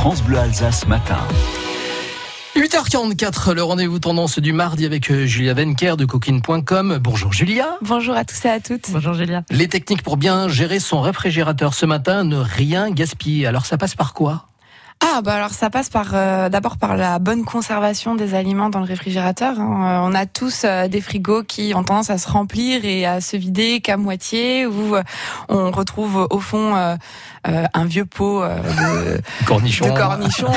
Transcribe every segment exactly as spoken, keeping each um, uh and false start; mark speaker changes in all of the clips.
Speaker 1: France Bleu Alsace matin.
Speaker 2: huit heures quarante-quatre, le rendez-vous tendance du mardi avec Julia Wenker de Cooking point com. Bonjour Julia.
Speaker 3: Bonjour à tous et à toutes.
Speaker 4: Bonjour Julia.
Speaker 2: Les techniques pour bien gérer son réfrigérateur ce matin, ne rien gaspiller. Alors ça passe par quoi ?
Speaker 3: Ah bah alors ça passe par euh, d'abord par la bonne conservation des aliments dans le réfrigérateur. Hein. Euh, on a tous euh, des frigos qui ont tendance à se remplir et à se vider qu'à moitié, où euh, on retrouve au fond euh, euh, un vieux pot euh, de
Speaker 2: cornichons,
Speaker 3: de cornichons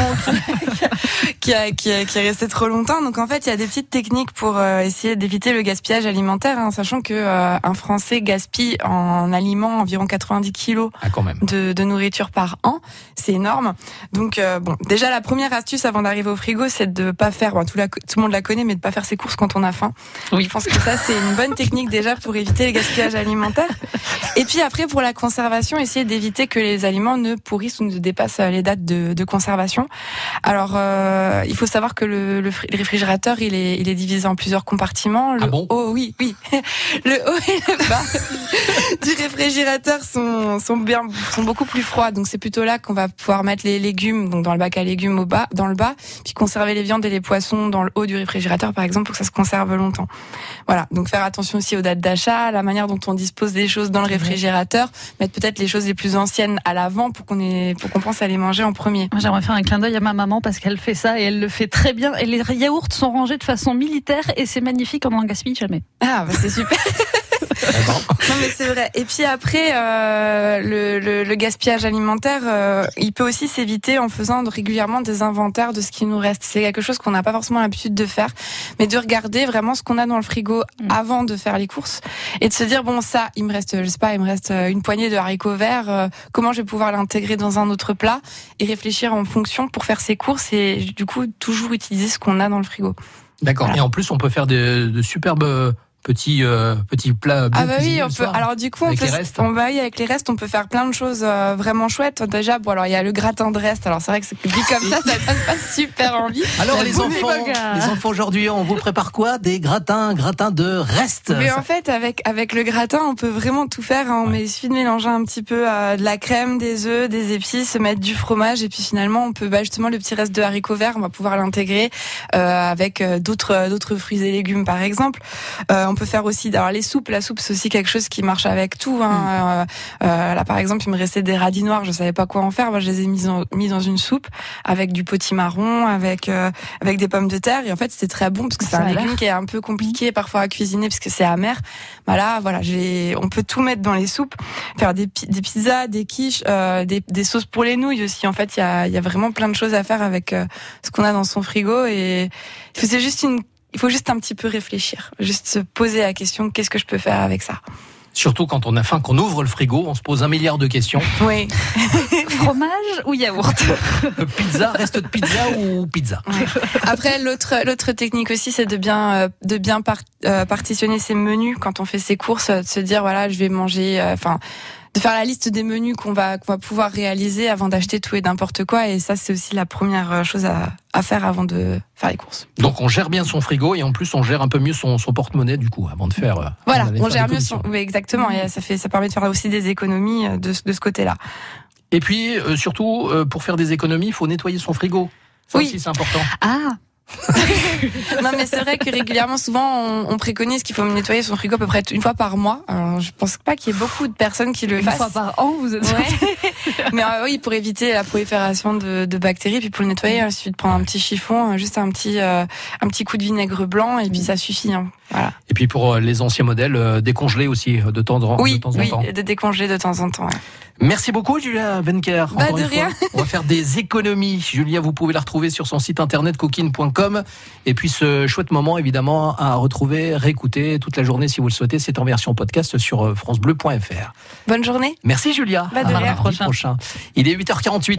Speaker 3: qui, a, qui, a, qui est resté trop longtemps. Donc en fait, il y a des petites techniques pour euh, essayer d'éviter le gaspillage alimentaire, hein, sachant que euh, un Français gaspille en aliments environ quatre-vingt-dix kilos
Speaker 2: ah, quand même.
Speaker 3: de, de nourriture par an. C'est énorme. Donc Donc euh, bon, déjà la première astuce avant d'arriver au frigo, c'est de pas faire, bon, tout, la, tout le monde la connaît, mais de pas faire ses courses quand on a faim. Oui, je pense que ça c'est une bonne technique déjà pour éviter le gaspillage alimentaire. Et puis après pour la conservation, essayer d'éviter que les aliments ne pourrissent ou ne dépassent les dates de, de conservation. Alors euh, il faut savoir que le, le, le réfrigérateur il est, il est divisé en plusieurs compartiments. Le
Speaker 2: ah bon
Speaker 3: haut, oui, oui, le haut et le bas du réfrigérateur sont, sont bien, sont beaucoup plus froids. Donc c'est plutôt là qu'on va pouvoir mettre les légumes. Donc dans le bac à légumes au bas, dans le bas, puis conserver les viandes et les poissons dans le haut du réfrigérateur par exemple pour que ça se conserve longtemps. Voilà, donc faire attention aussi aux dates d'achat, la manière dont on dispose des choses dans le réfrigérateur, mettre peut-être les choses les plus anciennes à l'avant pour qu'on ait, pour qu'on pense à les manger en premier.
Speaker 4: Moi, j'aimerais faire un clin d'œil à ma maman parce qu'elle fait ça et elle le fait très bien. Et les yaourts sont rangés de façon militaire et c'est magnifique, on n'en gaspille jamais.
Speaker 3: Ah bah c'est super. Non mais c'est vrai. Et puis après, euh, le, le, le gaspillage alimentaire, euh, il peut aussi s'éviter en faisant régulièrement des inventaires de ce qui nous reste. C'est quelque chose qu'on n'a pas forcément l'habitude de faire, mais de regarder vraiment ce qu'on a dans le frigo mmh. avant de faire les courses et de se dire bon ça, il me reste, je sais pas, il me reste une poignée de haricots verts. Euh, comment je vais pouvoir l'intégrer dans un autre plat et réfléchir en fonction pour faire ses courses et du coup toujours utiliser ce qu'on a dans le frigo.
Speaker 2: D'accord. Voilà. Et en plus, on peut faire de, de superbes Petit euh, petit plat.
Speaker 3: Ah bah oui, on peut. Alors du coup, on peut. On va y avec les restes, on peut faire plein de choses euh, vraiment chouettes. Déjà, bon alors il y a le gratin de reste. Alors c'est vrai que c'est dit comme ça, ça donne pas super envie.
Speaker 2: Alors les enfants, les enfants aujourd'hui, on vous prépare quoi ? Des gratins, gratins de reste.
Speaker 3: Mais en fait, avec avec le gratin, on peut vraiment tout faire. Hein. On met, il suffit de mélanger un petit peu euh, de la crème, des œufs, des épices, mettre du fromage, et puis finalement, on peut bah, justement le petit reste de haricots verts, on va pouvoir l'intégrer euh, avec euh, d'autres d'autres fruits et légumes, par exemple. Euh, On peut faire aussi, alors les soupes, la soupe c'est aussi quelque chose qui marche avec tout. Hein. Mmh. Euh, là par exemple, il me restait des radis noirs, je savais pas quoi en faire. Moi, je les ai mis, en, mis dans une soupe avec du potimarron, avec euh, avec des pommes de terre. Et en fait, c'était très bon parce que c'est un légume qui est un peu compliqué parfois à cuisiner parce que c'est amer. Bah là, voilà, j'ai, on peut tout mettre dans les soupes, faire des des pizzas, des quiches, euh, des des sauces pour les nouilles aussi. En fait, il y a il y a vraiment plein de choses à faire avec euh, ce qu'on a dans son frigo et c'est juste une Il faut juste un petit peu réfléchir, juste se poser la question, qu'est-ce que je peux faire avec ça ?
Speaker 2: Surtout quand on a faim, qu'on ouvre le frigo, on se pose un milliard de questions.
Speaker 3: Oui.
Speaker 4: Fromage ou yaourt ?
Speaker 2: Pizza, reste de pizza ou pizza ?
Speaker 3: Ouais. Après, l'autre l'autre technique aussi, c'est de bien de bien par, euh, partitionner ses menus quand on fait ses courses, de se dire voilà, je vais manger, enfin. Euh, de faire la liste des menus qu'on va qu'on va pouvoir réaliser avant d'acheter tout et n'importe quoi, et ça c'est aussi la première chose à, à faire avant de faire les courses.
Speaker 2: Donc on gère bien son frigo et en plus on gère un peu mieux son, son porte-monnaie du coup avant de faire.
Speaker 3: Voilà, on gère mieux son. Oui, exactement. Et ça fait ça permet de faire aussi des économies de de ce côté-là.
Speaker 2: Et puis euh, surtout euh, pour faire des économies, il faut nettoyer son frigo. Ça
Speaker 3: oui.
Speaker 2: aussi c'est important.
Speaker 4: Ah.
Speaker 3: Non mais c'est vrai que régulièrement souvent on, on préconise qu'il faut nettoyer son frigo à peu près une fois par mois. Alors je pense pas qu'il y ait beaucoup de personnes qui le
Speaker 4: une
Speaker 3: fassent.
Speaker 4: Une fois par an vous êtes
Speaker 3: ouais. Mais euh, oui, pour éviter la prolifération de, de bactéries, puis pour le nettoyer il suffit de prendre un petit chiffon, juste un petit euh, un petit coup de vinaigre blanc et puis ça suffit. Hein. Voilà.
Speaker 2: Et puis pour les anciens modèles, euh, décongeler aussi de temps en,
Speaker 3: oui,
Speaker 2: de, temps
Speaker 3: oui,
Speaker 2: en temps.
Speaker 3: Oui, de décongeler de temps en temps. Ouais.
Speaker 2: Merci beaucoup Julia Wenker.
Speaker 3: Bah, de rien.
Speaker 2: Fois. On va faire des économies. Julia, vous pouvez la retrouver sur son site internet cooking point com. Et puis ce chouette moment évidemment à retrouver, réécouter toute la journée si vous le souhaitez. C'est en version podcast sur francebleu point f r.
Speaker 3: Bonne journée.
Speaker 2: Merci Julia.
Speaker 3: Bah, de
Speaker 2: à
Speaker 3: rien.
Speaker 2: mardi prochain. Il est huit heures quarante-huit.